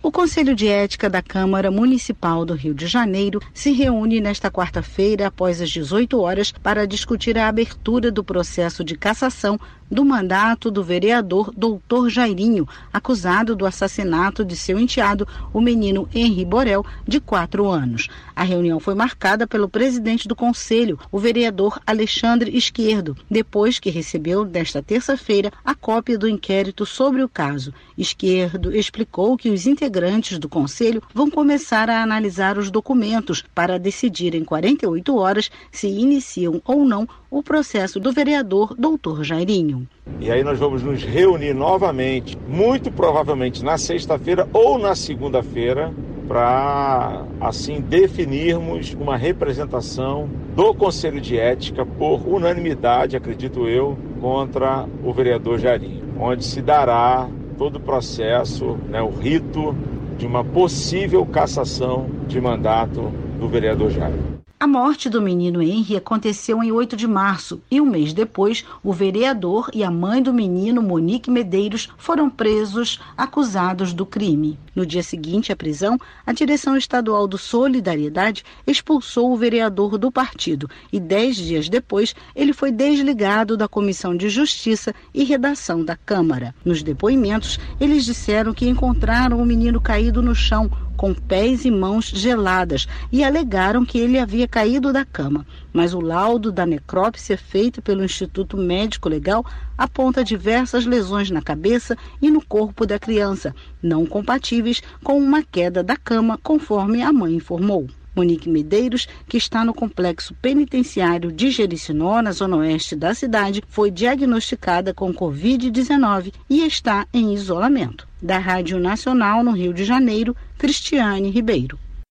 O Conselho de Ética da Câmara Municipal do Rio de Janeiro se reúne nesta quarta-feira, após as 18 horas, para discutir a abertura do processo de cassação do mandato do vereador Dr. Jairinho, acusado do assassinato de seu enteado, o menino Henri Borel, de 4 anos. A reunião foi marcada pelo presidente do Conselho, o vereador Alexandre Esquerdo, depois que recebeu, nesta terça-feira, a cópia do inquérito sobre o caso. Esquerdo explicou que os integrantes do Conselho vão começar a analisar os documentos para decidir em 48 horas se iniciam ou não o processo do vereador Dr. Jairinho. E aí nós vamos nos reunir novamente, muito provavelmente na sexta-feira ou na segunda-feira, para assim definirmos uma representação do Conselho de Ética por unanimidade, acredito eu, contra o vereador Jairinho, onde se dará todo o processo, o rito de uma possível cassação de mandato do vereador Jairinho. A morte do menino Henri aconteceu em 8 de março e um mês depois, o vereador e a mãe do menino, Monique Medeiros, foram presos acusados do crime. No dia seguinte à prisão, a direção estadual do Solidariedade expulsou o vereador do partido e 10 dias depois ele foi desligado da Comissão de Justiça e Redação da Câmara. Nos depoimentos, eles disseram que encontraram o menino caído no chão, com pés e mãos geladas, e alegaram que ele havia caído da cama. Mas o laudo da necrópsia feita pelo Instituto Médico Legal aponta diversas lesões na cabeça e no corpo da criança, não compatíveis com uma queda da cama, conforme a mãe informou. Monique Medeiros, que está no complexo penitenciário de Jericinó, na zona oeste da cidade, foi diagnosticada com Covid-19 e está em isolamento. Da Rádio Nacional no Rio de Janeiro, Cristiane Ribeiro.